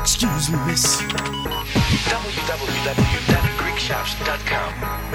Excuse me, miss. www.greekshops.com.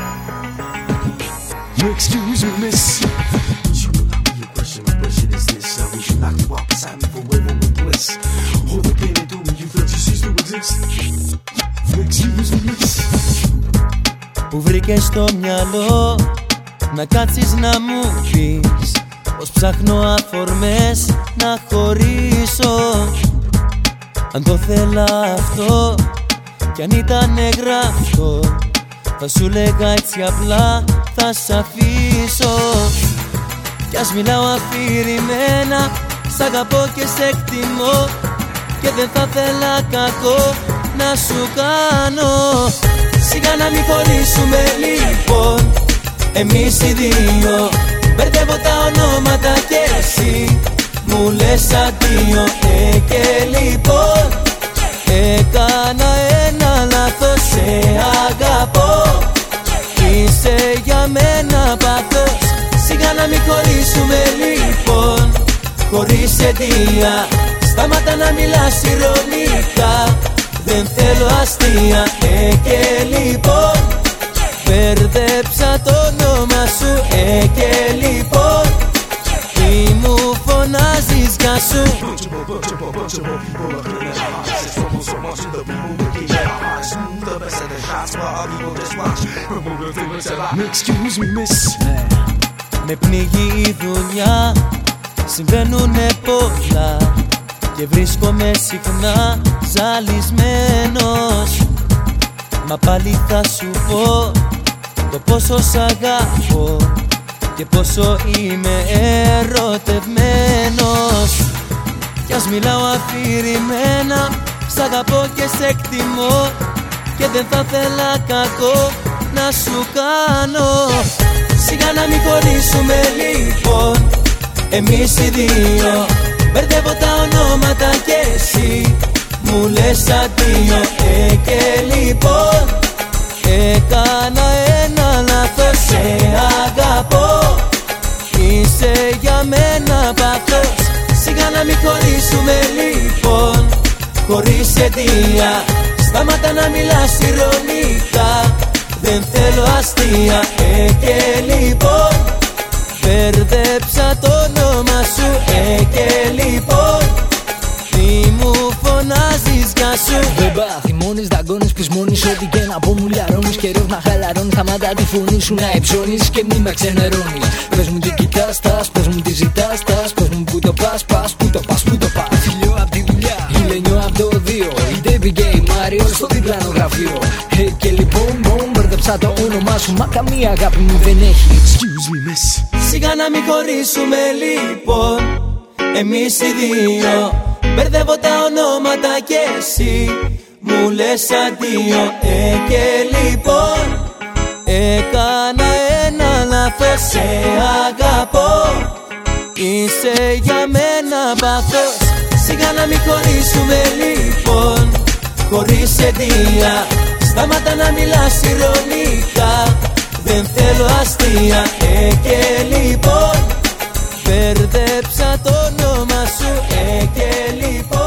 You excuse me, miss. Your question is this: would you like to walk beside me forever with bliss? All the pain and doom you felt, you cease to exist. You excuse me, miss. Που βρήκες στο μυαλό να κάτσεις να μου πεις πως ψάχνω αφορμές να χωρίσω. Αν το θέλα αυτό κι αν ήτανε γραφτό, θα σου λέγα έτσι απλά θα σ' αφήσω. Κι ας μιλάω αφηρημένα, σ' αγαπώ και σε εκτιμώ, και δεν θα θέλα κακό να σου κάνω. Σιγά να μην χωρίσουμε λοιπόν εμείς οι δύο. Μπερδεύω τα ονόματα κι εσύ μου λες αντίο. Και λοιπόν έκανα ένα λάθος, σε αγαπώ, είσαι για μένα πάθος. Σιγά να μην χωρίσουμε λοιπόν χωρίς αιτία. Σταμάτα να μιλάς ηρωνικά, δεν θέλω αστεία. Και λοιπόν μπερδέψα το όνομα σου. Και λοιπόν τι μου φωνάζεις για σου. Excuse me, miss. Με πνίγει η δουλειά, συμβαίνουνε πολλά και βρίσκομαι συχνά ζαλισμένος. Μα πάλι θα σου πω το πόσο σ' αγαπώ και πόσο είμαι ερωτευμένος. Κι ας μιλάω αφηρημένα, σ' αγαπώ και σε εκτιμώ, και δεν θα θέλα κακό να σου κάνω. Σιγά να μην χωρίσουμε λοιπόν εμείς οι δύο. Μπερδεύω τα ονόματα κι εσύ μου λες αντίο. Και λοιπόν έκανα ένα λάθος, σε αγαπώ, είσαι για μένα πάθος. Σιγά να μην χωρίσουμε λοιπόν χωρίς αιτία. Σταμάτα να μιλάς ηρωνικά, δεν θέλω αστεία. Και λοιπόν μπερδέψα το όνομα σου. Και λοιπόν τι μου φωνάζεις για σου. Δεν παθημώνεις, δαγκώνεις, πεισμώνεις, ό,τι και να πω μου λιαρώνεις. Καιρός να χαλαρώνεις, σταμάτα τη φωνή σου να υψώνεις και μη με ξενερώνεις. Πες μου τι κοιτάς, τας, πες μου τι ζητάς, τας, πες μου που το πας, πας, που το πας, που το πας. Φιλιό απ' τη δουλειά, Ηλενιό απ' το 2, η Ντέβι και η Μάριο στο διπλάνο γραφείο. Και λοιπόν μπερδέψα το όνομά σου, μα καμία αγάπη μου δεν έχει. Excuse me, miss. Σιγά να μην χωρίσουμε λοιπόν εμείς οι δύο. Μπερδεύω τα ονόματα κι εσύ μου λες αντίο. Και λοιπόν έκανα ένα λάθος, σε αγαπώ, είσαι για μένα πάθος. Σιγά να μην χωρίσουμε λοιπόν χωρίς αιτία. Σταμάτα να μιλάς ηρωνικά, δεν θέλω αστεία. Και λοιπόν μπερδέψα το όνομα σου. Και λοιπόν